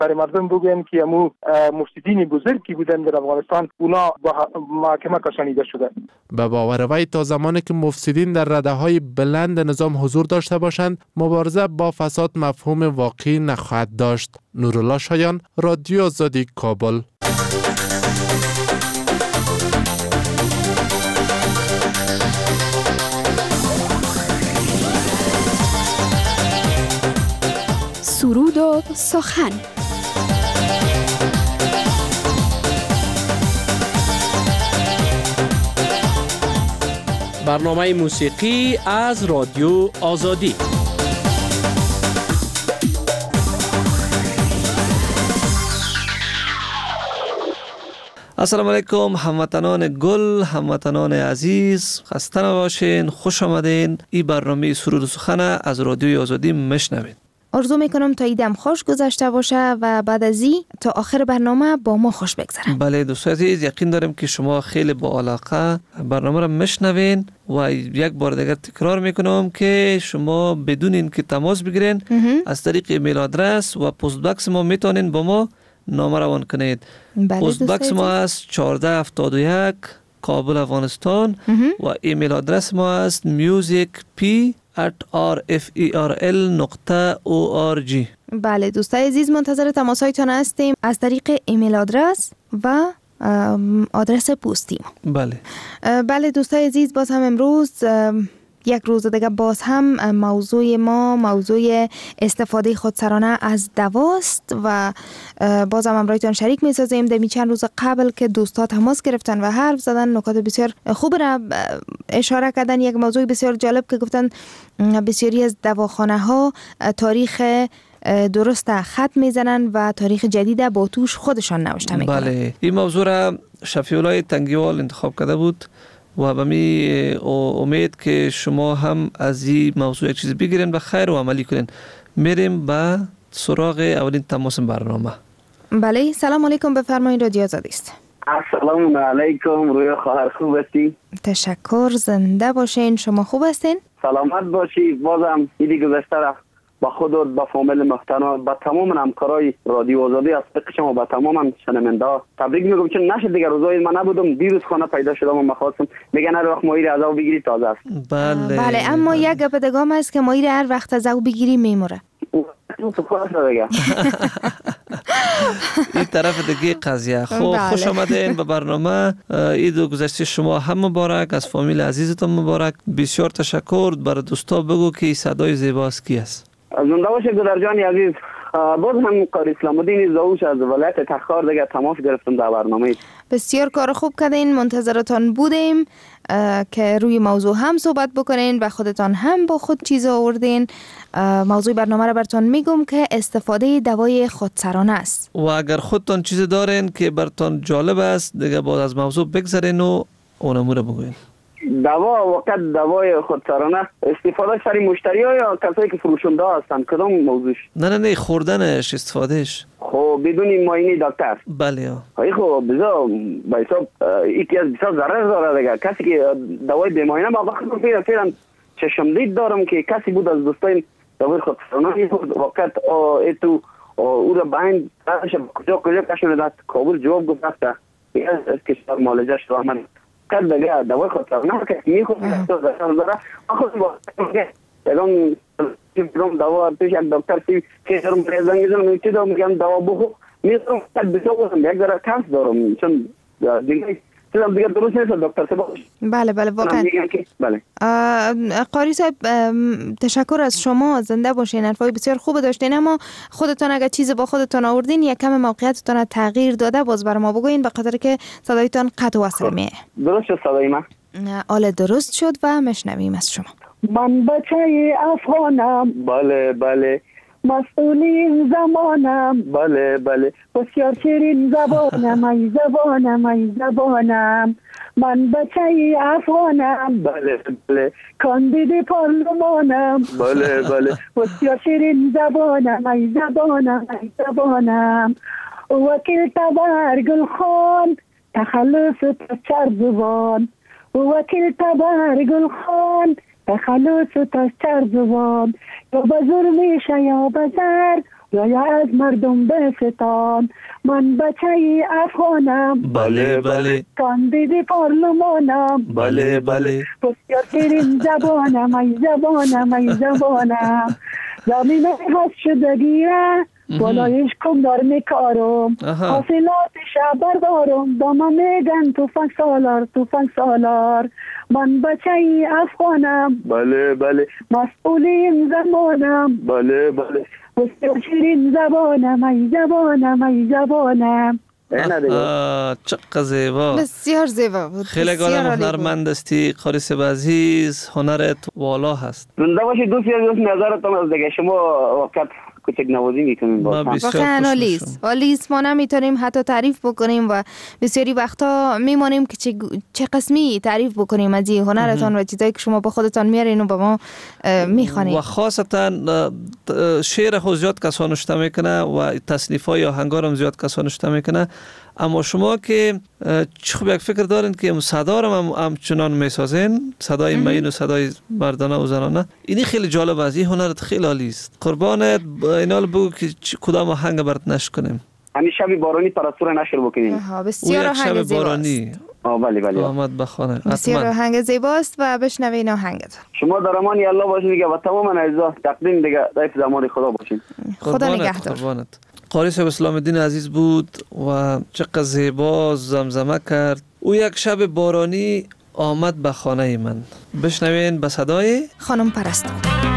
برای مردم بگویم که امو مفسدین بزرگی بودن در افغانستان اونا با محاکمه کشانیده شده. به باور وی تا زمانی که مفسدین در رده‌های بلند نظام حضور داشته باشند مبارزه با فساد مفهوم واقعی نخواهد داشت. نورالله شایان، رادیو آزادی، کابل. سرود و سخن. برنامه موسیقی از رادیو آزادی. السلام علیکم هموطنان گل، هموطنان عزیز، خسته نباشین، خوش آمدین. این برنامه سرود و سخن از رادیوی آزادی میشنوید. آرزو میکنم تا ایدم خوش گذشته باشه و بعد از این تا آخر برنامه با ما خوش بگذره. بله دوستان عزیز، یقین دارم که شما خیلی با علاقه برنامه را میشنوین و یک بار دیگر تکرار میکنم که شما بدون اینکه تماس بگیرین از طریق ایمیل آدرس و پست باکس ما میتونین با ما نامه روان کنید. پست باکس ما است 1471 کابل افغانستان و ایمیل آدرس ما است musicp@rferl.org. بله دوستای عزیز، منتظر تماس‌هایتان هستیم از طریق ایمیل آدرس و آدرس پستی. بله دوستای عزیز، باز هم امروز یک روز دیگه باز هم موضوع ما موضوع استفاده خودسرانه از دواست و باز هم امرایتان شریک می سازیم. در چند روز قبل که دوستا تماس گرفتن و حرف زدن، نکات بسیار خوب را اشاره کردن. یک موضوع بسیار جالب که گفتن بسیاری از دواخانه ها تاریخ درست خط میزنن و تاریخ جدید با توش خودشان نوشته میکنن. بله، این موضوع را شفیع الله تنگیوال انتخاب کرده بود و به می امید که شما هم از این موضوع یک چیز بگیرین و خیر و عملی کنین. میریم به سراغ اولین تماس برنامه. بله، سلام علیکم، بفرمایید، رادیو آزادی است. السلام علیکم، روی خواهر خوب هستی؟ تشکر، زنده باشین. شما خوب هستین؟ سلامت باشی. بازم ایدی گذشته را با خود و با فامیل محترم، با تمام همکارای رادیو آزادی از طریق شما، با تمام شنونده تبریک میگم، چون نشد دیگه روزای من نبودم، دیروز خانه پیدا شدم و مخواستم میگن هر وقت ماهی از او بگیری تازه است. بله اما یک گپ دگام است که ماهی هر وقت از او بگیری میموره. این طرف دیگه قضیه. خب خوش آمدین به برنامه. عید گذشته شما هم مبارک، از فامیل عزیزتون مبارک. بسیار تشکر. برای دوستا بگو که صدای زیباست کی است؟ زنده باشه گدر جان عزیز. باز هم قاری اسلام الدین زاوش از ولایت تخار دیگه تماس گرفتم در برنامه. بسیار کار خوب کردین، منتظرتان بودیم که روی موضوع هم صحبت بکنین و خودتان هم با خود چیز آوردین. موضوع برنامه را براتون میگم که استفاده دوای خودسرانه است و اگر خودتان چیز دارین که براتون جالب است دیگه باز از موضوع بگذارین و اونمو رو بگوین. دوا وقت دوای خودسرانه استفاده سری مشتری ها یا کسایی که فروشنده هستن، کدام موضوعش؟ نه خوردنش، استفادهش. خب بدون معاینه دکتر؟ بله. خب بذار با حساب یکی از بسیار ضرر داره دیگه. کسی که دوای بی‌معاینه با وقت فعلا چشمدید دارم که کسی بود از دوستان دوای خودسرانه وقت تو او را باین کجا کشونه داد کابل جواب گفت از کشور معالجه شد آمد کد دیگه دوای خودسرانه که میخواد تو داره خود با یگان دوا پیش یک دکتر که سرم پریزنگی زنم چی دارم میگم دوا بخو میتونم کد بسیار بودم یک داره کانس دارم چون دیگه دیگه درست نیست دکتر سبا. بله واقعا. بله. قاری صاحب تشکر از شما، زنده باشین. حرفای بسیار خوب داشتین، اما خودتان اگر چیز با خودتان آوردین یک کم موقعیتتان تغییر داده باز بر ما بگوین، به خاطر که صدایتان قطع و وصل میه. درست شد صدای من؟ آله درست شد و مشنویم از شما. من بچه افغانم، بله مسئولین زمانم، بله بسیار شیرین زبانم، ای زبانم من بچه افغانم، بله کاندید پارلمانم، بله بسیار شیرین زبانم، ای زبانم وکیل تبرگل خان تخلص تشر زبان، وکیل تبرگل خان تخلص تشر زبان، یا بزر میشه یا بزر یا از مردم بستان، من بچه افغانم. بله بله. کاندید پارلمانم. بله بله. بسیار شیرین زبانم، ای زبانم، ای زبانم. زمین هست شدگیه بالایش کم دار میکارم، حاصلاتش بردارم. داما میگن توفنگ سالار، توفنگ سالار. من بچه افغانم. بله بله. مسئولین زمانم. بله بله. بسیار شیرین زبانم، ای زبانم، ای زبانم. چقدر زیبا، بسیار زیبا بود. خیلی آدم هنرمند هستی قاری صاحب عزیز، هنرت والا هست. زنده باشید دوست نظرتون از دیگه شما وقت کوچک نوازی میکنیم. واقعا آلیس ما نمیتونیم حتی تعریف بکنیم و بسیاری وقتا میمانیم که چه قسمی تعریف بکنیم از این هنرتان و چیزایی که شما با خودتان میارین و با ما میخوانیم. و خاصتا شعر خود زیاد کسان اشته میکنه و تصنیف های آهنگار هم زیاد کسان اشته میکنه، اما شما که خوب یک فکر دارین که صدا رو هم چنان میسازین، صدای مین و صدای مردانه و زنانه، اینی خیلی جالب است. این هنرت خیلی عالی است. قربانت اینال بگو که کدام آهنگ برات نشر کنیم؟ همین شب بارانی پرستور نشر بکنیم. بسیار آهنگ زیباست. بله بله. آمد بخانه. بسیار آهنگ زیباست و بشنوین آهنگت. شما در امان الله باشین دیگه و تمام اعضا تقدیم دیگه ضیف زمان خدا باشین. خدا نگهدار. قربانت. قاری صاحب اسلام الدین عزیز بود و چقدر زیبا زمزمه کرد. او یک شب بارانی آمد به خانه من. بشنوین به صدای خانم پرستو.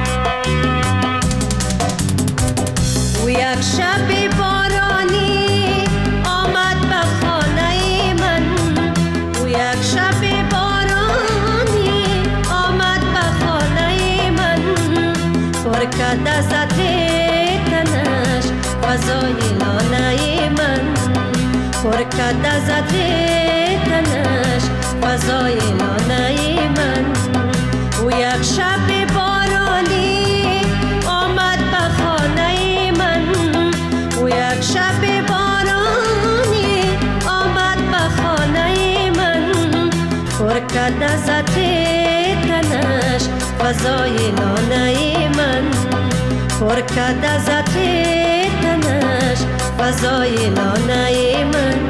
او یک شب بارانی آمد به خانه من. او یک شب بارانی آمد به خانه من. پر کرد از تنش فضای لانه من. پر کرد از تنش فضای لانه من. او یک شب بارانی آمد به خانه من. او یک شب بارانی آمد به خانه من. پر کرد از تنش فضای لانه من. پر کرد از تنش فضای لانه من.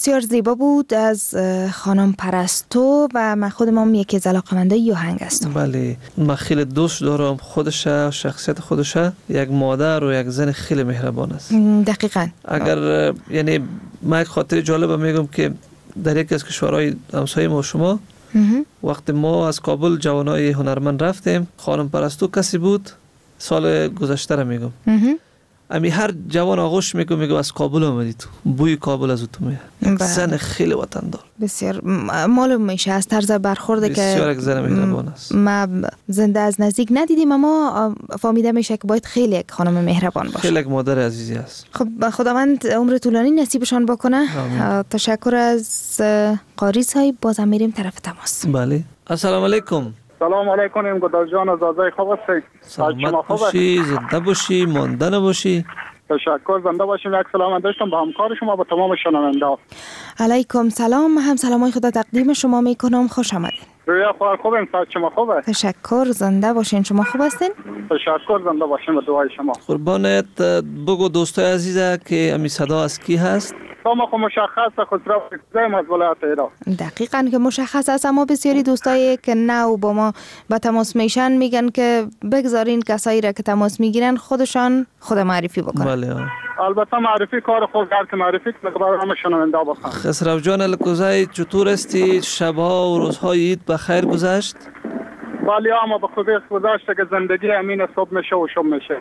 بسیار زیبا بود از خانم پرستو و من خودم هم یکی از علاقه‌مندای آهنگ هستم. بله، من خیلی دوست دارم خودشه، شخصیت خودشه، یک مادر و یک زن خیلی مهربان است. دقیقاً. اگر یعنی من یک خاطر جالب میگم که در یکی از کشورهای همسایه ما شما وقتی ما از کابل جوانای هنرمند رفتیم، خانم پرستو کسی بود سال گذشته را میگم، امی هر جوان آغوش میگه از کابل آمدی تو، بوی کابل از تو میاد. زن خیلی وطندار، بسیار معلوم میشه از طرز برخورد که بسیار یک زن مهربان است. ما زنده از نزدیک ندیدیم اما فهمیده میشه که باید خیلی یک خانم مهربان باشه، خیلی یک مادر عزیزی است. خب خداوند عمر طولانی نصیبشان بکنه. تشکر از قاری صاحب. بازم میریم طرف تماس. بله، السلام علیکم. سلام علیکم گدار جان، از آزای خوب هستید؟ سلامت باشی، زنده باشی، مانده نباشی. تشکر، زنده باشیم. یک سلام داشتم به همکار شما، به تمام شنونده. علیکم سلام، هم سلامای خدا تقدیم شما میکنم. خوش آمدید. روی خوار خوبیم، شما خوبه؟ تشکر، زنده باشین. شما خوب هستین؟ تشکر، زنده باشین به دعای شما. قربانت. بگو دوستای عزیزه که امی صدا از کی هست؟ ما خو مشخص خسرو زیم از ولایت ایران. دقیقاً که مشخص است، اما بسیاری دوستایی که نو با ما به تماس میشن میگن که بگذارین کسایی را که تماس میگیرن خودشان خود معرفی بکنن. بله، البته معرفی کار خود هر که معرفی کنه برای همه شنونده بخوام. خسرو جان الکوزای چطور هستی؟ شبها و روزهای عید بخیر گذشت؟ بله، اما به خوبی گذشته که زندگی امین صبح میشه و شب میشه.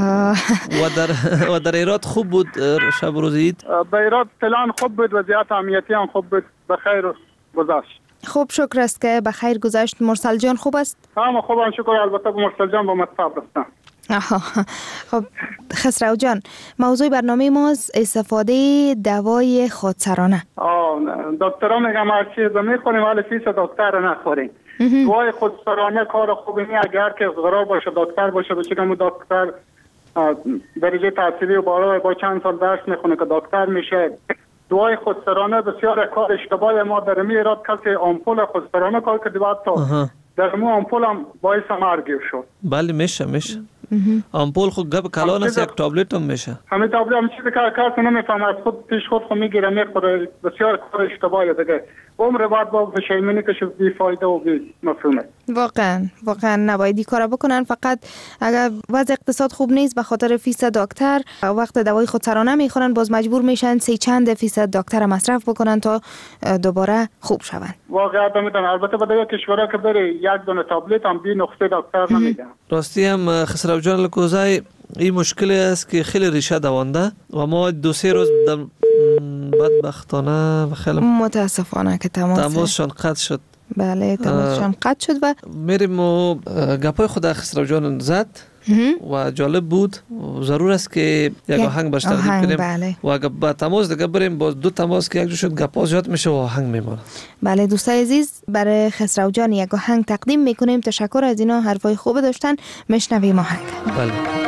و در ایراد خوب بود شب روز عید؟ به ایراد پلان خوب بود، وضعیت امنیتی هم خوب بود، بخیر گذشت. خوب، شکر است که بخیر گذشت. مرسل جان خوب است؟ همه خوبم شکر، البته به مرسل جان با مصطفی رفتم. خب خسرو جان، موضوع برنامه ماست استفاده دوای خودسرانه. دکترها میگم هر چیز میخوریم ولی فیس دکتر نخوریم. دوای خودسرانه کار خوبی نیست. اگر که قرار باشه دکتر باشه، بچگم دکتر درجه تحصیلی و بالا با چند سال درس میخونه که دکتر میشه. دوای خودسرانه بسیار کار اشتباهی. ما در میراد کسی آمپول خودسرانه کار کرد بعد تا در مو آمپول هم باعث مرگ شد. بله میشه آمپول خود گپ کلان است، یک تابلت هم میشه. همین تابلت هم چیزی که کارت نمیفهمه، از خود پیش خود میگیره میخوره. بسیار کار اشتباهی دیگه. عمر بعد با پشیمونی که بی فایده و بی مفهومه. واقعا نباید این کارا بکنن. فقط اگر وضع اقتصاد خوب نیست به خاطر فیس دکتر وقت دوای خودسرانه میخورن، باز مجبور میشن 3 چند فیصد دکتر مصرف بکنن تا دوباره خوب شون. واقعا میدونم. البته به دیگه کشورها که بری یک دونه تابلت هم بی نقطه دکتر نمیدن. راستی هم خسرو جان الکوزای این مشکلی است که خیلی ریشه دوانده و ما 2-3 روز بدبختانه و خیلی متاسفانه که تماسشان قطع شد. بله، تماسشان قطع شد و میریم و گپای خود خسرو جان زد و جالب بود. ضرور است که یک آهنگ باش تقدیم کنیم. بله. و اگر با تماس دیگه بریم باز 2 تماس که یک جو شد گپا زیاد میشه و آهنگ میمونه. بله دوستای عزیز، برای خسرو جان یک آهنگ تقدیم میکنیم. تشکر از اینا، حرفای خوب داشتن. میشنویم آهنگ. بله.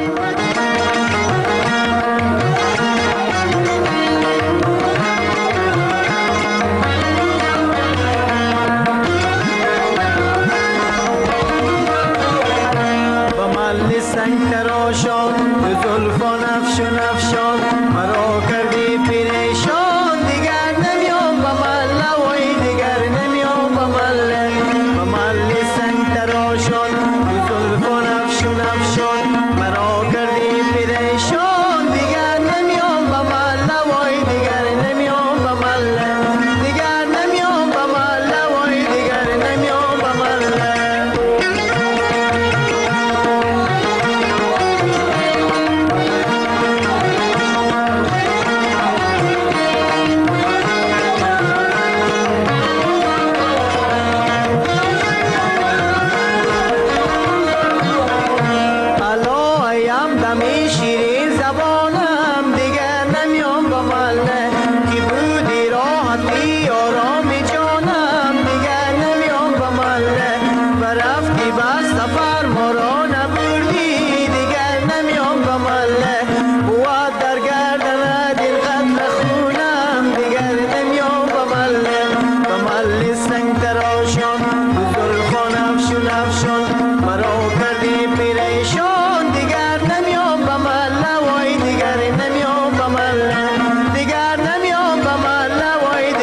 سنگ تراشان به زلفان افشان افشان مرا کردی پریشان. دیگر نمیام به مله وای دیگر نمیام به مله سنگ تراشان به زلفان افشان افشان مرا کردی پریشان. دیگر نمیام به مله وای دیگر نمیام به مله دیگر نمیام به مله وای دیگر نمیام به مله. دیگر نمیام به مله وای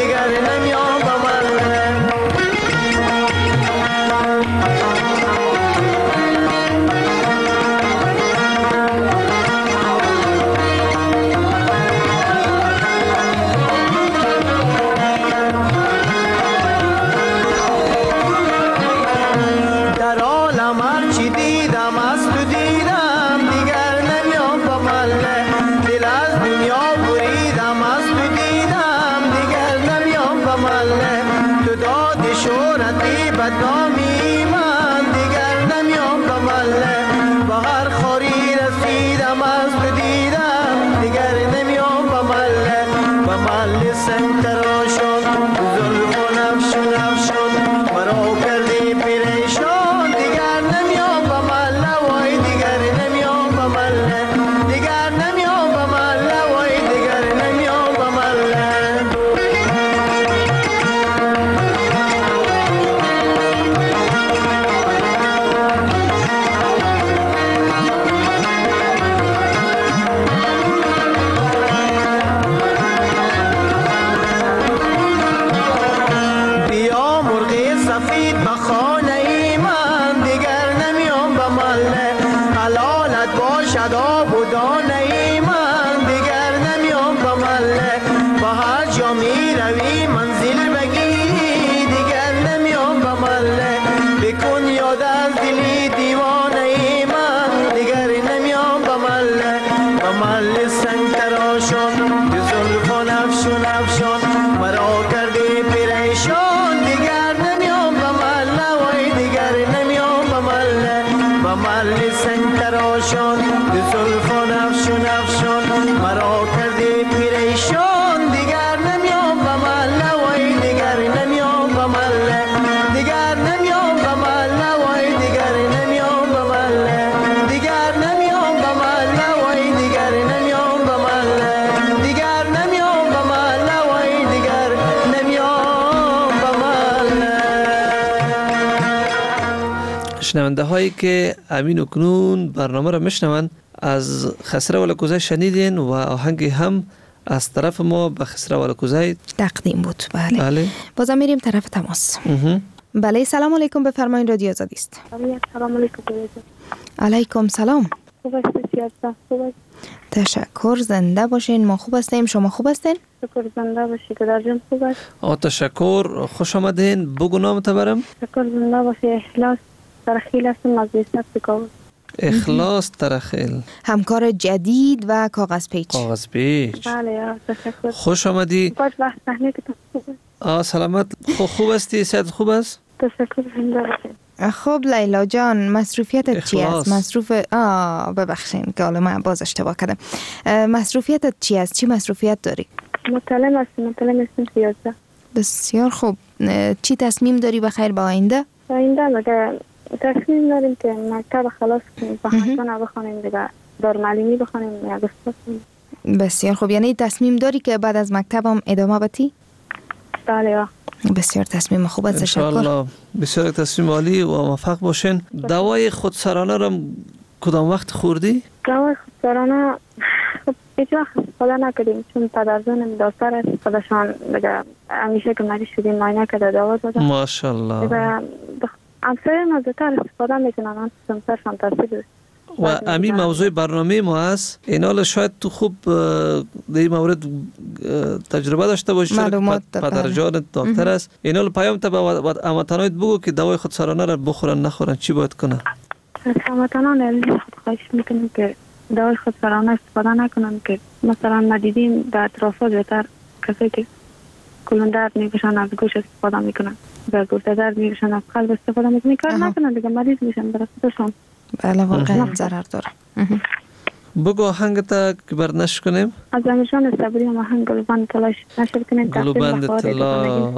مله تو دادی شهرتی بدنامی من دیگر نمیام به مله با هر خوری رسیدم از تو دیدم دیگر نمیام به مله سنگ تراشان زلف و نفشون مرا کردی پریشان دیگر نمیام به مله وای دیگر نمیام به مله دیگر نمیام به مله وای دیگر نمیام به مله بیا مرغ سفید به خانه ای من دیگر نمیام به مله حلالت باشد آب و دانه ای من دیگر نمیام به مله با هر جا می روی منزل بگیری دیگر نمیام به مله بکن یاد از دلی دیوانه ای من دیگر نمیام به مله سنگ تراشان زلف و نفشان مرا کردی پریشان دیگر نمیام به مله وای دیگر نمیام به مله سنگ تراشان زلف و نفشان مرا کردی پریشان دیگر نمیام به مله وای دیگر نمیام به مله دیگر نمیام به مله وای دیگر نمیام به مله دیگر نمیام به مله وای دیگر نمیام به مله دیگر نمیام به مله وای دیگر نمیام به مله. شنونده هایی که امین و کنون برنامه را میشنوند از خسرو ولکوزی شنیدین و آهنگی هم از طرف ما به خسرو ولکوزی تقدیم بود. بله. بازم میریم طرف تماس. بله سلام علیکم، بفرمایید رادیو آزادی است. سلام علیکم. علیکم سلام. خوب هستید؟ خوب. تشکر، زنده باشین. ما خوب هستیم، شما خوب هستین؟ شکر، زنده باشید. درجم خوب است. تشکر، خوش آمدین. بگو نامت برم. شکر، زنده باشی. اخلاص ترخیل هستم از بیستت بکاوز. اخلاص ترخیل، همکار جدید و کاغذ پیچ. بله تشکر. خوش آمدی. باش وقت صحنه که سلامت. خوب هستی؟ صحت خوب است؟ تشکر، زنده باشید. خب لیلا جان، مصروفیتت چی است؟ ببخشین که حالا من باز اشتباه کردم. مصروفیتت چی است؟ چی مصروفیت داری؟ مطالعه هستم 11. بسیار خوب. چی تصمیم داری بخیر با آینده؟ مگه تصمیم داریم که مکتب خلاص کنیم، بخانه بخونیم دیگه، دارالمعلمی بخونیم یا استاد کنیم. بسیار خوب. یعنی تصمیم داری که بعد از مکتب هم ادامه بدی؟ بله. بسیار تصمیم خوب است. تشکر. انشالله بسیار تصمیم عالی و موفق باشین. دوای خودسرانه را کدام وقت خوردی؟ دوای خودسرانه هیچ وقت استفاده نکردیم، چون پدرزانم دکتر است، خودشان دیگه همیشه که مریض شدیم معاینه کرده دوا داده. ماشاءالله. همسایه‌ام از زودتر استفاده میکنن، همسرشان ترسید. و امی موضوع برنامه ما است. اینال شاید تو خوب در این مورد تجربه داشته باشی، پدرجان دکتر است. اینال پیام تا به هموطنانت بگو که دوای خودسرانه را بخورن نخورن، چی باید کنن؟ هموطنان خود خواهش میکنیم که دوای خودسرانه استفاده نکنن، که مثلا ما دیدیم در اطرافات بهتر کسی که کلون درد میکشن از گوش استفاده میکنن، و گرده درد میکشن از قلب استفاده میکنن، کار نکنن دیگه مریض میشن برای خودشان. بله واقعا ضرر داره. بگو آهنگتا که بر نشر کنیم. از امیرجان صبری هم آهنگ گلوبند طلا نشر کنیم. گلوبند طلا.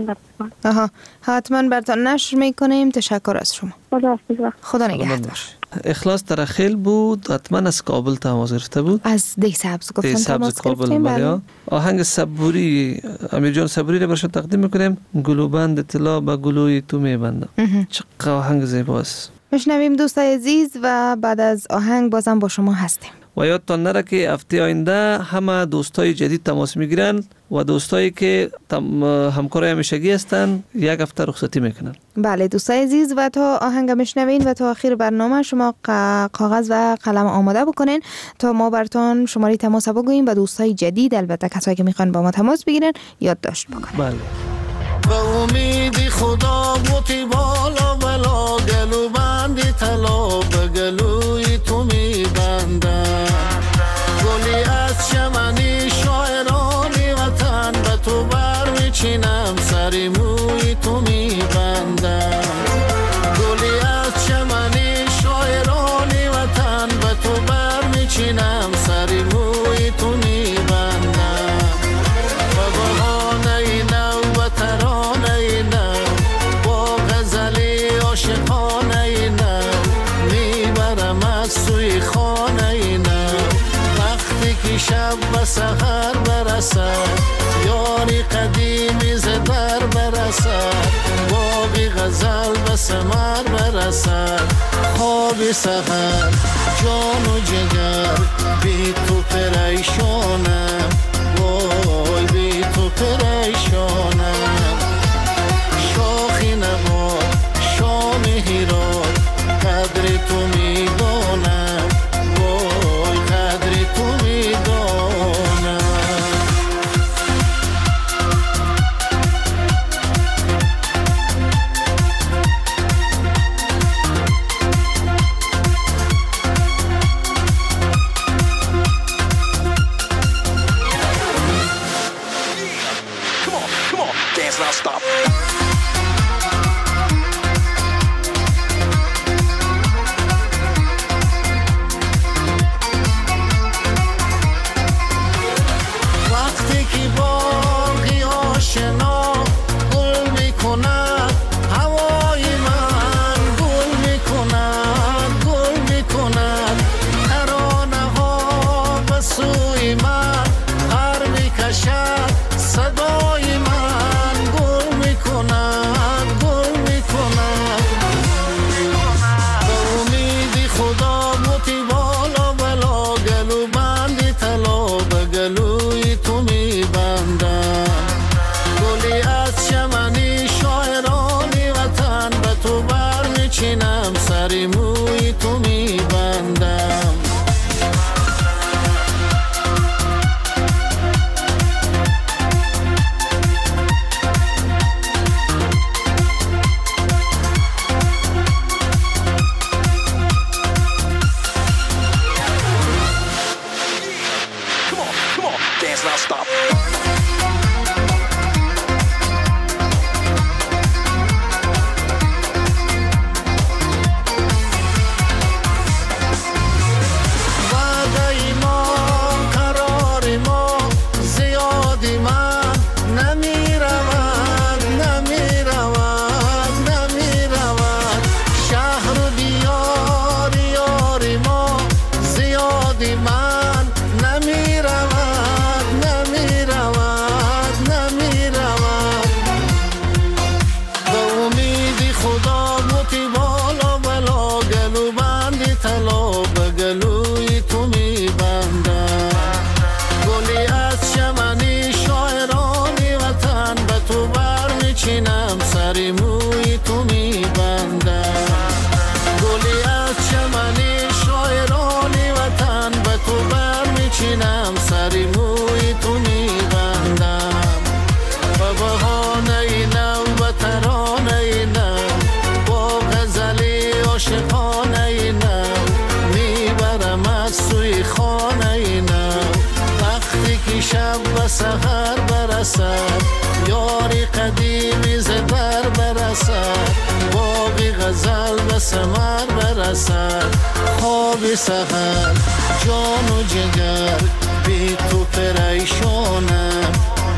حتما براتون نشر میکنیم. تشکر از شما. خدا نگهدار. اخلاص ترخیل بود، حتما از کابل تماس گرفته بود. از دی سبز گفتن تماس گرفتیم. بله. آهنگ صبوری امیرجان صبوری رو برشون تقدیم میکنیم. گلوبند طلا به گلوی تو میبندم. چقدر آهنگ زیباست. میشنویم دوستای عزیز و بعد از آهنگ بازم با شما هستیم. و یادتان نره که هفته آینده همه دوستای جدید تماس میگیرن و دوستایی که همکارای همیشگی هستن یک هفته رخصتی میکنن. بله دوستای عزیز، و تا آهنگ میشنوین و تا آخر برنامه شما کاغذ و قلم آماده بکنین تا ما براتون شماره تماس بگوییم و دوستای جدید، البته کسایی که میخوان با ما تماس بگیرن، یادداشت بکنین. بله. به امید خدا بوتی بالا بلا گلو بندی طلا به گلوی تو میبندم، گلی از چمنی شاعرانی وطن به تو بر میچینم. میچینم سری موی تو میبندم گلی از چمنی شاعرانی وطن به تو بر میچینم سری موی تو میبندم با بهانه نو و ترانه نو با غزلی عاشقانه نو میبرم از سوی خانه نو وقتی که شب و سحر برسد یاری قدیمی زدر برسد باقی غزل به ثمر برسد خواب سحر جان و جگر بی تو پریشانم وای بی تو پریشانم شاخی نباد شام هیراد قدر تو میدانم وای قدر تو میدانم سحر برسد یاری قدیمی زدر برسد باقی غزل به ثمر برسد خواب سحر جان و جگر بی تو پریشانم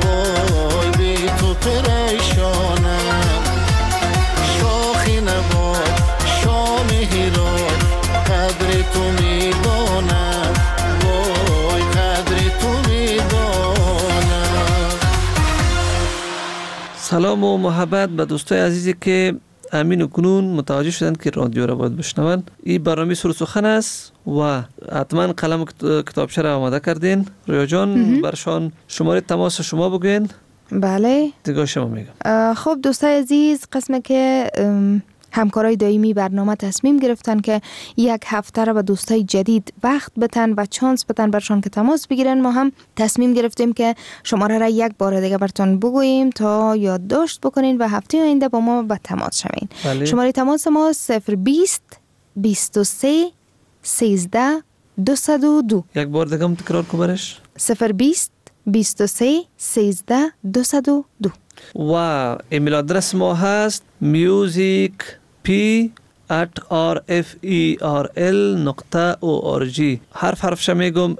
وای بی تو پریشانم شاخی نباد شام هیراد قدر تو میدانم وای قدر تو میدانم. سلام و محبت به دوستای عزیزی که امین و کنون متوجه شدن که رادیو را باید بشنوند. این برنامه سر و سخن است و حتما قلم و کتابچه را آماده کردین. رویا جان برشان شماره تماس شما بگوین. بله دیگه شما میگم. خب دوستای عزیز، قسمه که همکارای دائمی برنامه تصمیم گرفتن که یک هفته را به دوستای جدید وقت بتن و چانس بتن برشان که تماس بگیرن، ما هم تصمیم گرفتیم که شماره را یک بار دیگه براتون بگوییم تا یادداشت بکنین و هفته آینده با ما به تماس شوین. بله. شماره تماس ما 020 23 13 202. یک بار دیگه هم تکرار کنش. 020 23 13 202. و ایمیل آدرس ما هست musicp@rferl.org. حرفش میگم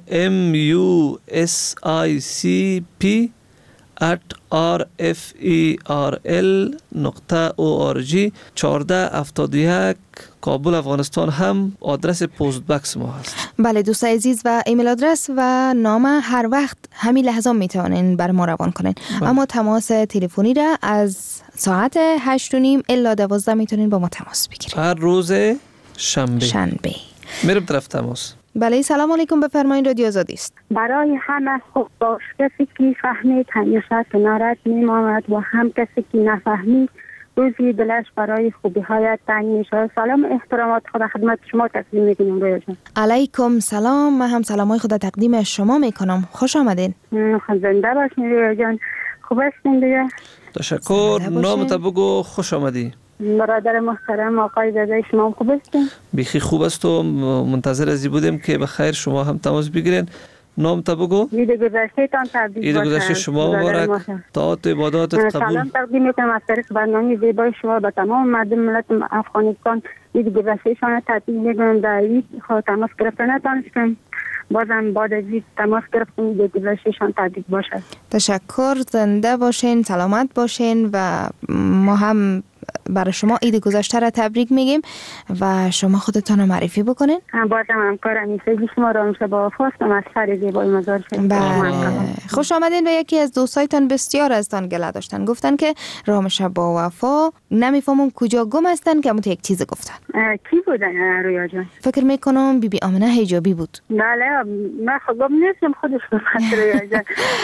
musicp@rferl.org. 1471 کابل افغانستان هم آدرس پست بکس ما هست. بله دوستای عزیز، و ایمیل آدرس و نام هر وقت همین لحظه میتونین بر ما روان کنین. اما تماس تلفنی را از ساعت 8:30 الا 12 میتونین با ما تماس بگیرین. هر روز شنبه. میرم طرف تماس. بله سلام علیکم، بفرمایید. رادیو آزادی است. برای همه خوب باش، کسی که فهمید همیشه کنارت میماند و هم کسی که نفهمید روزی دلش برای خوبی هایت تنگ میشه. سلام احترامات خدا خدمت شما تقدیم میکنم. رویا جان علیکم سلام، من هم سلامای خدا تقدیم شما میکنم. خوش آمدین. زنده باشین رویا جان. خوب هستین دیگه؟ تشکر. نامت بگو. خوش آمدی. برادر محترم آقای زاده، شما خوب هستین؟ بیخی خوب است و منتظر ازی بودیم که بخیر شما هم تماس بگیرین. نام تا بگو. عید گذشته تان تبریک باشه. عید گذشته شما مبارک. طاعت و عباداتت قبول. سلام تقدیم میکنم از طریق برنامه زیبای شما به تمام مردم ملت افغانستان. عید گذشته شان تبریک میگم. در عید خود تماس گرفتن نتونستم، بازم بعد از عید تماس گرفتم. عید گذشته شان تبریک باشه. تشکر. زنده باشین، سلامت باشین و ما هم برای شما عید گذشته را تبریک میگیم و شما خودتان رو معرفی بکنین. بازم همکارم میسازی شما را میشه با وفاستم از سر زیبای مزار شد. خوش آمدین. و یکی از دوستایتان بسیار ازتان گله داشتن، گفتن که رامش با وفا نمیفهمم کجا گم هستن که یک چیز گفتن. کی بودن رویا جان؟ فکر میکنم بیبی آمنه حجابی بود. بله من خودم نیستم، خودش بود رویا جان.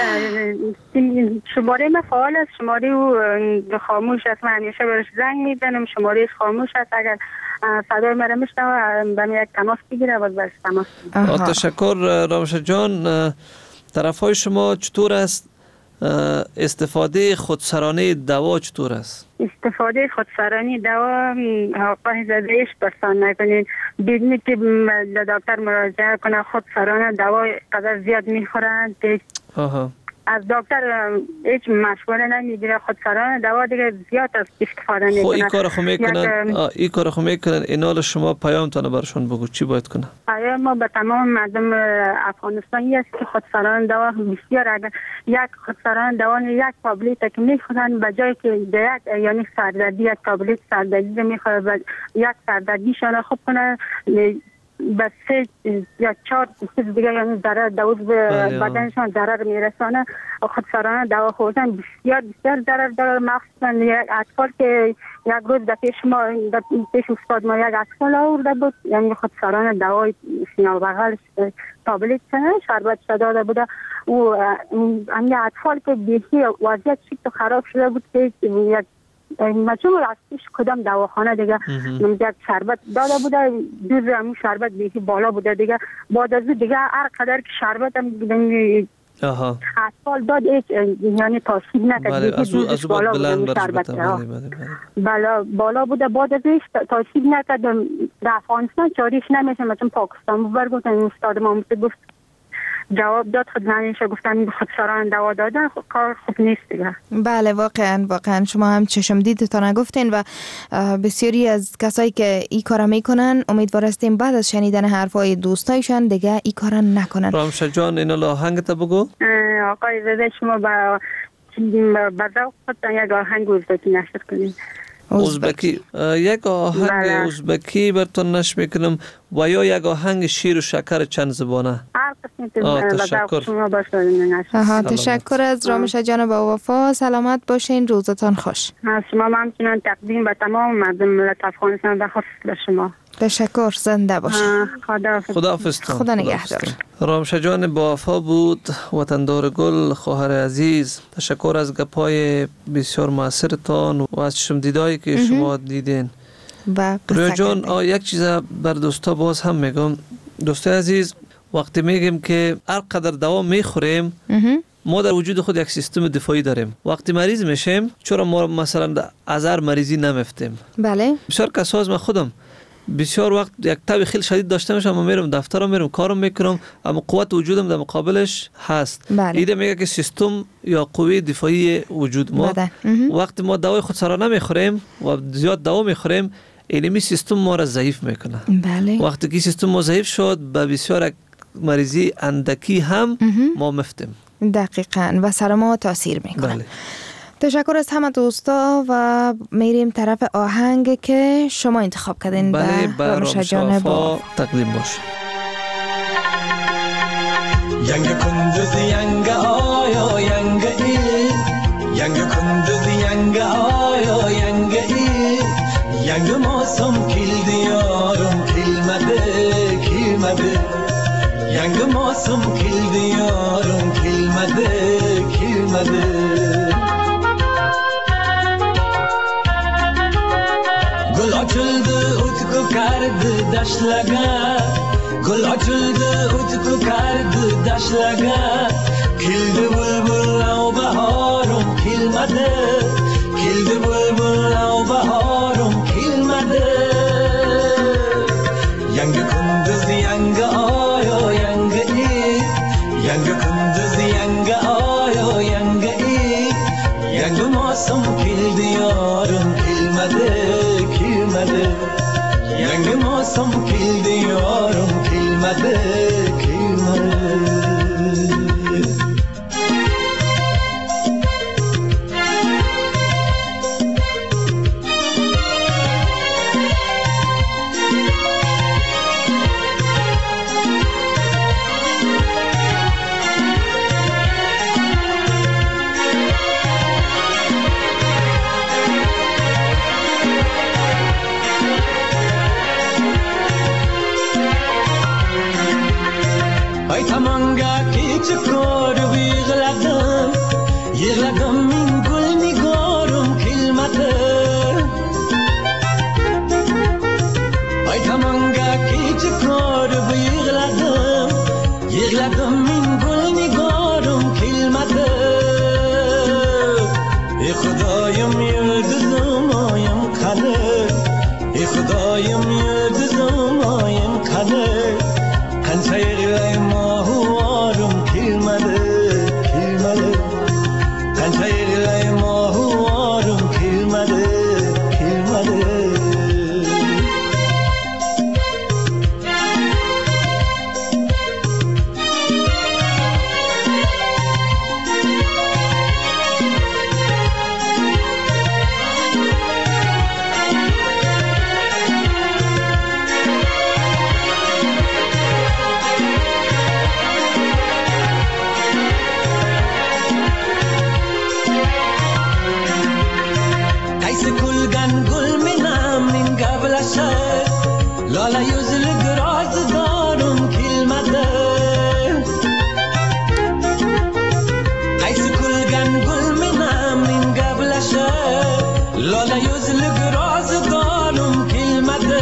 شماره من فعال است، شماره او خاموش است. من همیشه برش زنگ میزنم، شمارهش خاموش است. اگر صدای مرا میشنوه به من یک تماس بگیره و برش تماس بگیره. تشکر رامش جان. طرفای شما چطور است؟ استفاده خودسرانه دوا چطور است؟ استفاده خودسرانه دوا آقای زادهش پرسان نکنید. بدونید که دکتر مراجعه کنه. خودسرانه دوا قدر زیاد میخورند. از دکتر هیچ مشوره نمیگیره. خودسرانه دوا دیگه زیاد استفاده میکنه. این کار خو میکنن. اینا شما پیامتون برشون بگو چی باید کنه؟ پیام ما به تمام مردم افغانستانی است که خودسرانه دوا بسیار، اگر یک خودسرانه دوا یک تابلت که میخورن به جای که یک یعنی سردردی یک تابلت سردردی میخوره یک سردردیشان خوب کنه به 3 یا 4 چیز دیگه یعنی ضرر دوز به بدنشان ضرر میرسانه. خودسرانه دوا خوردن بسیار ضرر داره، مخصوصا یک اطفال که یک روز در پیش استاد ما یک اطفال آورده بود، یعنی خودسرانه دوای سینه بغل تابلت شربت داده بوده. او همین اطفال که بیخی وضعیت شکل خراب شده بود که یک مجموع راستیش کدام دواخانه دیگه یک شربت داده بوده، دوز همون شربت بیخی بالا بوده دیگه. بعد از دیگه هر قدر که شربت هم اطفال داد یعنی تاثیر نکرد. از بالا بوده شربت. بالا بوده. بعد از تاثیر نکرد. در افغانستان چاریش نمیشه. مثلا پاکستان برگفتن استاد ما گفت جواب داد، خود نمیشه گفتن خودسرانه دوا دادن کار خوب نیست دیگه. بله واقعا شما هم چشم دیدتان گفتین و بسیاری از کسایی که این کارا میکنن امیدوار هستیم بعد از شنیدن حرفای دوستایشان دیگه این کارا نکنن. رامش جان اینا آهنگت بگو. آقای زاده شما با ذوق خودتان یک آهنگ ازبکی نشر کنید. ازبکی یک آهنگ ازبکی براتون نشر میکنم و یا یک آهنگ شیر و شکر چند زبانه. تشکر از رامش جان با وفا. سلامت باشین، روزتان خوش. شما همچنان تقدیم به تمام مردم ملت افغانستان و خصوص به شما. تشکر. زنده باشین. خداحافظ. خدا نگهدار. رامش جان با وفا بود، وطندار گل، خواهر عزیز. تشکر از گپای بسیار موثرتان و از چشم دیدایی که شما دیدین. رویا جان یک چیز بر دوستا باز هم میگم. دوستای عزیز، وقتی میگیم که هر قدر دوا میخوریم ما در وجود خود یک سیستم دفاعی داریم. وقتی مریض میشیم چرا ما مثلا از هر مریضی نمیفتیم؟ بله. بسیار کسا از من خودم بسیار وقت یک تب خیلی شدید داشته میشم، میرم دفترم، میرم کارم میکنم، اما قوت وجودم در مقابلش هست. ایده میگه که سیستم یا قوه دفاعی وجود ما وقتی ما دوای خودسرانه میخوریم و زیاد دوا میخوریم، اینمی سیستم ما را ضعیف میکنه. وقتی که سیستم ما ضعیف شد، به بسیار مریضی اندکی هم ما مفتیم. دقیقاً و سر ما تاثیر میکنه. تشکر از همه دوستا و میریم طرف آهنگ که شما انتخاب کردین. بله، برام شفا تقدیم باشه. ینگ کندوز ینگ آیا ینگ ای، ینگ کندوز ینگ آیا ینگ ای، ینگ موسم کل دیارم کلمده ینگ موسم کل دیارم کلمده گل açıldı utku kardı daşlaga gul açıldı utku kardı daşlaga kildi bulbul av baharım kilmedi kildi bulbul av baharım kilmedi yangi kunduz yangi ayo yangi yangi kunduz yangi ayo yangi yangi mosum kildi yarım kilmedi yangi mosum kildi yarım kilmedi yığladım min gül nigorum kilmedi ay tamanga kiçi korup yığladım min gül nigorum kilmedi Xudayım yıldızım ayım kanı Xudayım yıldızım ayım kanı kança yığlayım ahuvarım kilmedi Lala yüzlü güraz darım kilmedi Aysi kulgan gul minam min gablaşa Lala yüzlü güraz darım kilmedi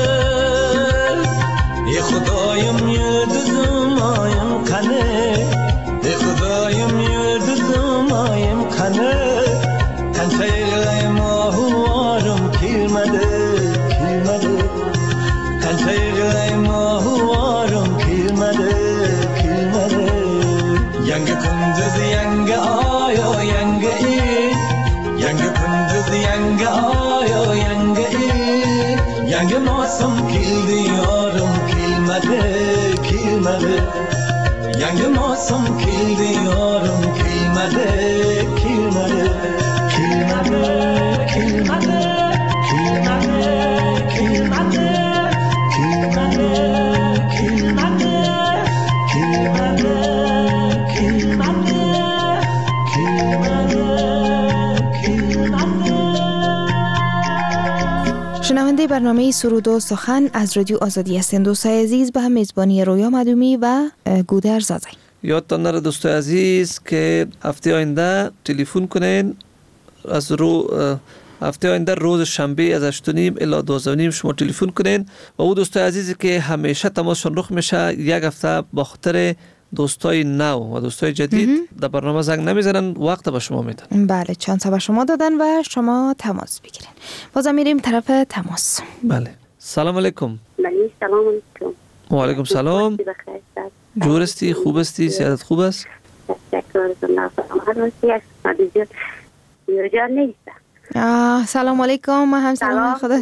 Xudayım yıldızım ayım kanı Xudayım yıldızım ayım kanı Kança yığlayım ahuvarım kilmedi Kançayırlayım ahuvarım kilmedi Yangi kunduz yangi ayo yangi Yangi kunduz yangi ayo yangi Yangi mosum kildi yarım kilmedi Yangi mosum kildi yarım kilmedi شنونده برنامه سرود و سخن از رادیو آزادی هستند. دوستای عزیز به میزبانی رویا مدومی و گودر زازی. یادتان نره دوستای عزیز که هفته آینده تلفن کنین از هفته آینده روز شنبه از 8:30 الی 12:30 شما تلفن کنین و او دوستای عزیزی که همیشه تماسشون رخ میشه یک هفته با خاطر دوستای نو و دوستای جدید در برنامه زنگ نمیزنن، وقت به شما میدن. بله، چانس به شما دادن و شما تماس بگیرین. بازم میریم طرف تماس. بله. سلام علیکم. سلام علیکم. و علیکم سلام. جور استی؟ خوب استی؟ صحت خوب است؟ تشکر. سلام علیکم. ما هم سلام. خدا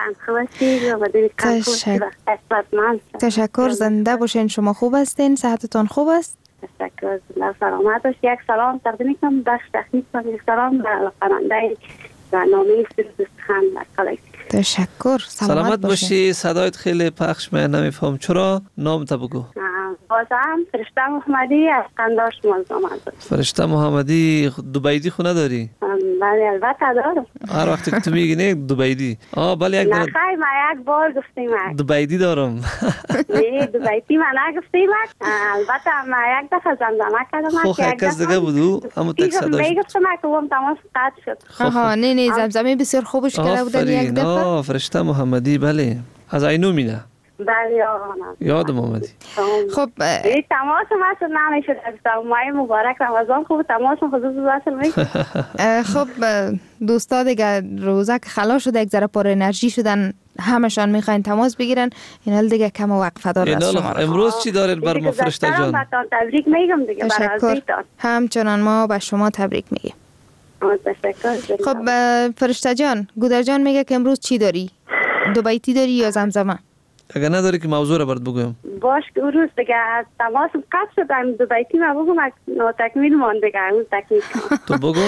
تشکر. زنده باشین. شما خوب هستین؟ صحتتون خوب است؟ تشکر. سلامت باشید. یک سلام تقدیم میکنم بخش تکنیک و یک سلام به خواننده برنامه سرودستان کالکت. تشکر. سلامت باشی. صدایت خیلی پخش من نمیفهم. چرا؟ نام تا بگو. بازم فرشته محمدی از قندار شمال آمد. فرشته محمدی دوبیدی خونه داری؟ بله البته دارم. هر وقت که تو میگی نه دوبیدی. بله یک نه خیلی ما یک بار گفتیم دوبیدی دارم. نه دوبیدی ما نگفتیم. البته ما یک دفعه زمزمه کردم. خب یک کس دیگه بودو اما تک صداش میگفتم که اون تماس قطع شد. نه زمزمه بسیار خوبش کرده بودن یک دفعه. فرشته محمدی بله از اینو میده. بله یادم آمدی. خب تماس ما نمیشد. ماه مبارک رمضان خوب تماس خصوص وصل میشه. خب دوستا دیگه روزه که خلاص شده یک ذره پر انرژی شدن همشان میخواین تماس بگیرن. این دیگه کم وقفه دار است شما. امروز چی دارید بر ما فرشته جان؟ تبریک میگم دیگه. تشکر. همچنان ما به شما تبریک میگیم. تشکر. خب فرشته جان گودر جان میگه که امروز چی داری؟ دو بیتی داری یا زمزمه؟ اگر نداری که موضوع رو برات بگویم. باش که اون روز دیگه تماس قطع شد. دو بیتی ما بگم تکمیل مانده دیگه. اون تکمیل تو بگو.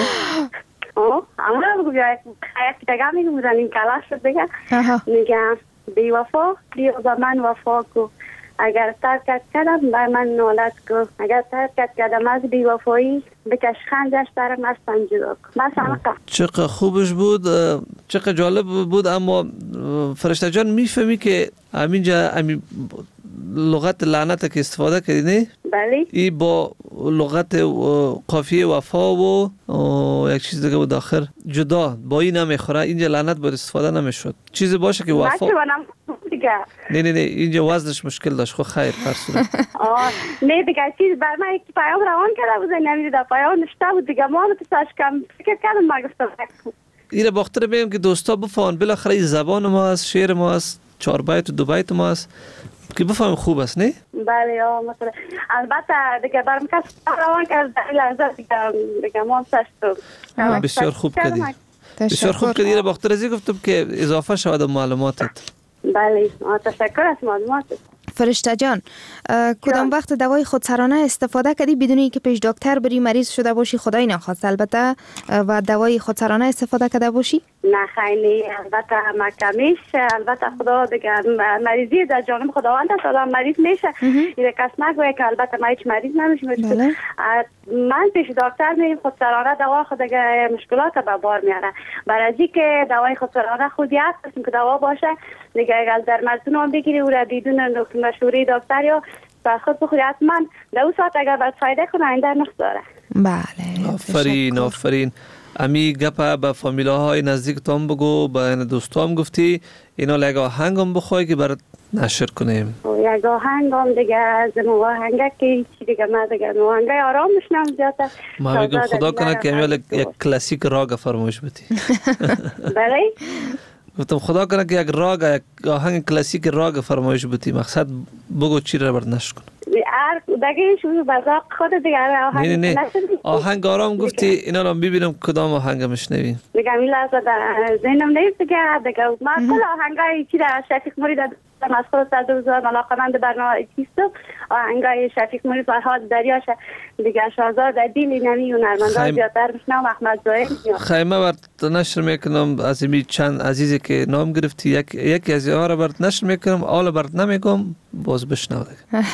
اما بگو بیا خیلی دیگه میگم بودن این کلاش شد دیگه. میگم بی وفا بیا با من وفا کو. اگر ترکت کردم بر من نالت کو. اگر ترکت کردم از بی وفایی بکش خندش برم از پنجره کو. مثلا چقدر خوبش بود، چقدر جالب بود. اما فرشته جان میفهمی که همینجا لغت لعنت که استفاده کردی نه؟ بله. ای با لغت قافیه وفا و یک چیز دیگه بود آخر جدا با این نمیخوره. اینجا لعنت باید استفاده نمیشد. چیزی باشه که وفا نه اینجا وزنش مشکل داشت. خب خیر فرسون. نه دیگه چیز بر من یک پیام روان کرده بود نمیدید پیام نشته بود دیگه. ما رو تساش کم فکر کردم ما گفتم ایره باختر بگم که دوستا بفهمن بالاخره زبان ما است، شعر ما است، 4 بیت و 2 بیت ما است که بفهم خوب است نه؟ بله مثلا البته دیگه برام کس روان کرد در لحظه دیگه ما سشتم. بسیار خوب کردی. بسیار خوب کردی. ایره باختر ازی گفتم که اضافه شود معلوماتت. بله تشکر از معلوماتت. فرشته جان کدام وقت دوای خودسرانه استفاده کردی بدون اینکه پیش دکتر بری مریض شده باشی؟ خدای نخواست البته. و دوای خودسرانه استفاده کرده باشی؟ نه خیلی البته مکمیش البته خدا دیگه مریضی در جانب خداوند است. آدم مریض میشه. این کس نگویه که البته ما هیچ مریض نمیشیم. من پیش دکتر میرم خودسرانه دوا خود دیگه مشکلات به بار میاره. برای اینکه دوای خودسرانه خودی هست که دوا باشه دیگه اگر در مرزون هم بگیری او را بدون مشوره دکتر یا با خود بخوری حتما دو ساعت اگر باید فایده کنه آینده نقص داره. بله آفرین. امی گپا به فامیلاهای نزدیک تام بگو، به دوستام گفتی اینا لگه آهنگ هم بخوای که برات نشر کنیم. یک آهنگ هم دیگه از آهنگه که چی دیگه ما دیگه آهنگه آرام میشنم زیاده. ما میگم خدا کنه که امیال یک کلاسیک راگ فرمایش بدی. بله؟ گفتم خدا کنه که یک راگ یک آهنگ کلاسیک راگ فرمایش بدی. مقصد بگو چی را برات نشر کنم. دیگه شروع بذاق خود دیگه آهنگ نه آهنگ آرام گفتی اینا رو ببینم کدام آهنگ میشنوی. دیگه این لحظه ذهنم نیست دیگه ما کل آهنگای چی در شفیق مرید از خود صد روزان علاقمند برنامه چیستم. آهنگای شفیق مرید فرهاد دریاش دیگه شازاد دل نمی و نرمندان زیادتر میشنم. احمد زاهد خیمه برات نشر میکنم از این چند عزیزی که نام گرفتی یکی از اینها رو برات نشر میکنم. آل برات نمیگم باز بشنو دیگه.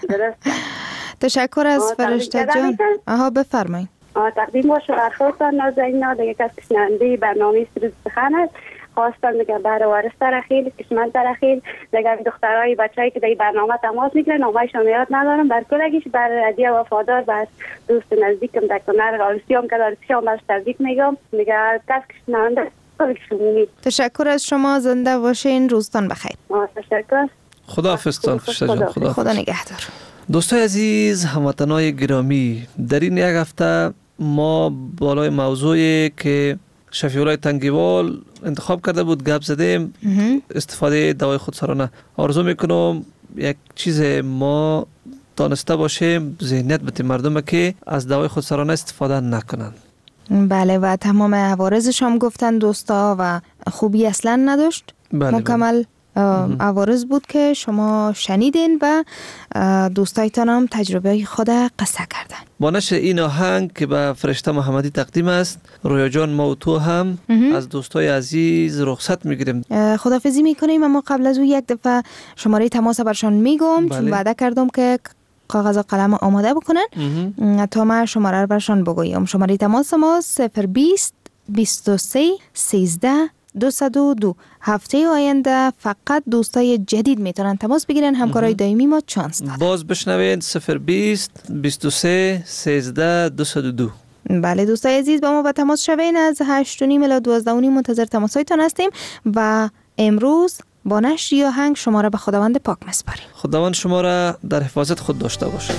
تشکر از فرشته جان. بفرمایید. تقدیم باشه بر خودتان نازنین دیگه کسی شنونده برنامه سرودستان است. خواستم دیگه برای وارث ترخیل کشمن ترخیل دیگه دخترای بچه‌ای که در برنامه تماس میگیرن نامه‌شون یاد ندارم بر کلگیش بر هدیه وفادار بر دوست نزدیکم در کنار آرسیام که آرسیام باش تبریک میگم دیگه کسی شنونده تشکر از شما. زنده باشین. روزتان بخیر. تشکر. خداحافظتان فرشته جان. خدا نگهدار. دوستای عزیز هموطنای گرامی در این یک هفته ما بالای موضوعی که شفیع‌الله تنگیوال انتخاب کرده بود، گپ زدیم استفاده دوای خودسرانه. آرزو میکنم یک چیز ما دانسته باشیم، ذهنیت بده مردم که از دوای خودسرانه استفاده نکنن. بله و تمام عوارضش هم گفتن دوستا و خوبی اصلا نداشت. مکمل عوارض بود که شما شنیدین و دوستایتان هم تجربه خود قصه کردن. با نشر این آهنگ که به فرشته محمدی تقدیم است، رویا جان ما و تو هم از دوستای عزیز رخصت میگیریم. خداحافظی میکنیم، اما قبل از او یک دفعه شماره تماس برشان میگم. چون وعده کردم که کاغذ و قلم آماده بکنن تا ما شماره رو برشان بگویم. شماره تماس ما 020 23 13 202. هفته آینده فقط دوستای جدید میتونن تماس بگیرن، همکارای دائمی ما چانس دادن. باز بشنوین 020 23 13 202. بله دوستای عزیز با ما و تماس شوین. از 8:30 الی 12:30 منتظر تماسایتان هستیم و امروز با نشر آهنگ شما را به خداوند پاک میسپاریم. خداوند شما را در حفاظت خود داشته باشه.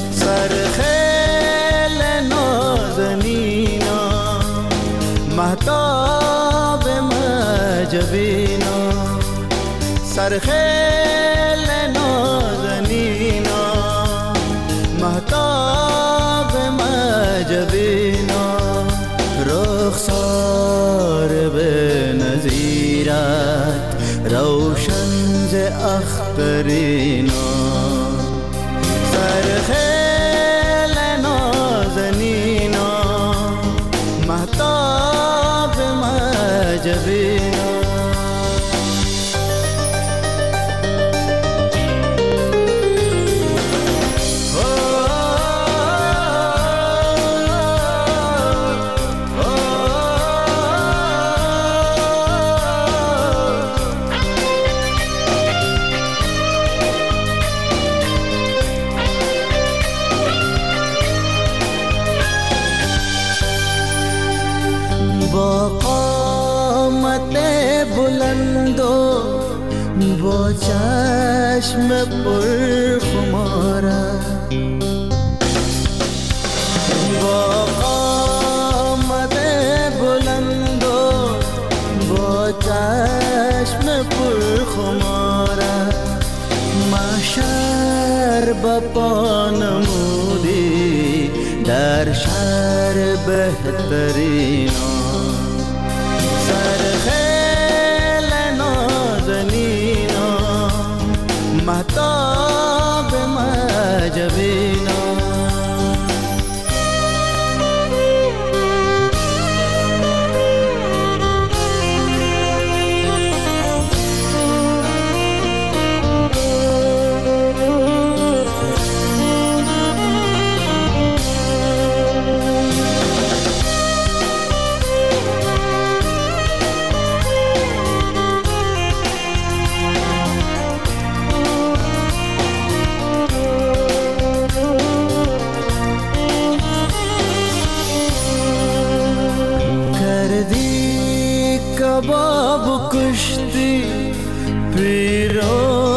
سرخیل نازنینا مهتاب مجبینا، سرخیل نازنینا مهتاب مجبینا، رخسار به نظیرت روشن ز اخترینا، سرخیل نازنینا مهتاب مجبینا. با قامت بلند و با چشم پرخماره، با قامت بلند و با چشم پرخماره، محشر به پا نمودی در شهر بهترینا، سرخیل نازنینا مهتاب مجبینا. کردی کباب کشتی پیرو